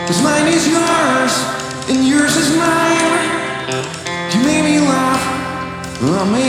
'Cause mine is yours and yours is mine. You made me laugh, I made